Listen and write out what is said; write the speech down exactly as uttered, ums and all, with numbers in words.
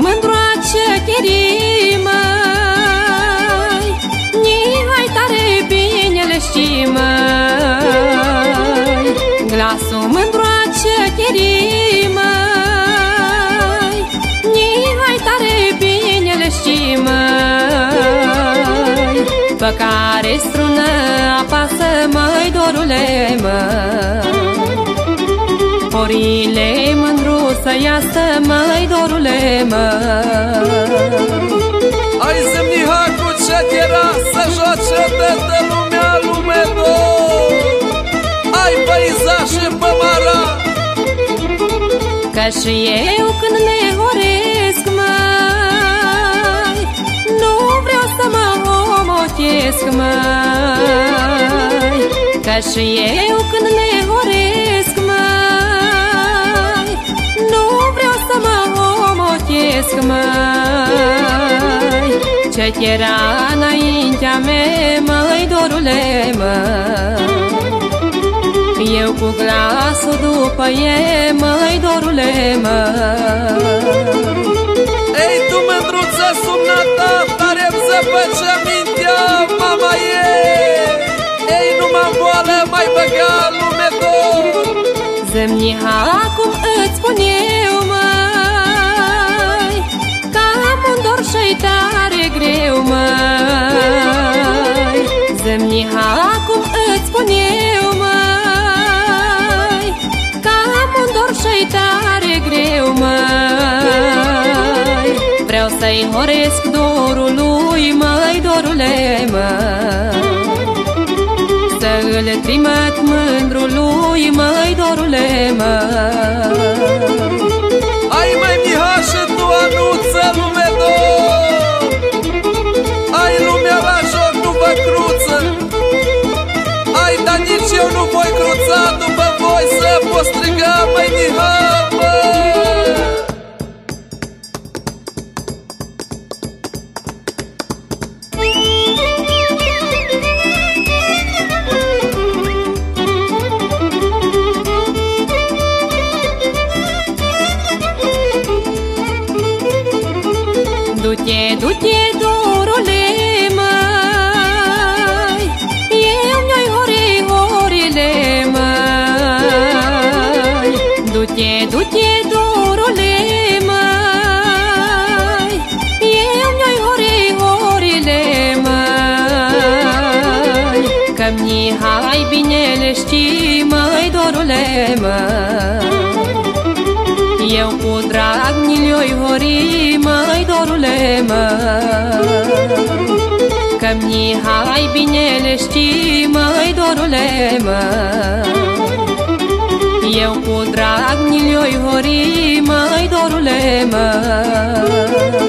mândroace chirii, măi, ni-hai tare bine le știi, măi. Glasul mândroace chirii, măi, ni-hai tare bine le știi, măi. Pe care strună apasă, măi, dorule, măi. Orile mândru să iasă, măi, dorule, măi. Hai zemnihacu ce era să joace de de lumea lume dor. Ai păiza și pămara. Că și eu când ne horesc, măi, nu vreau să mă omotesc, măi. Că și eu când ne horesc, măi, nu vreau să mă omotesc, măi. Ce era înaintea mea, măi, dorule, măi. Eu cu glasul după e, măi, dorule, măi. Ei, tu mândruță sumnata, tare-mi zăpăcea mintea, mama e. Ei, nu mă boală, mai băga lume dor. Zemniha, cum îți spun eu, măi, că am un dor și-i tare greu, măi. Zemniha, cum îți spun eu, măi, că am un dor și-i tare greu, măi. Vreau să-i horesc dorul lui, măi, dorule, măi. Să-l trimăt mândrului, măi, dorule, măi. Ai, mai Miha, și tu anuță lume dor. Ai, lumea la joc nu vă cruță. Ai, dar nici eu nu voi cruța după voi, să pot striga, mai Miha, mă. Du-te, du-te, dorule, măi, eu mi-oi hori horile, măi. Du-te, du-te, dorule, măi, eu mi-oi hori horile, măi. Că-mi hai bine le știi, măi, dorule, măi. Eu cu drag ni-l-oi hori, măi, dorule, măi. Că-mi hai bine le știi, măi, dorule, măi. Eu cu drag ni-l-oi hori, măi, dorule, măi.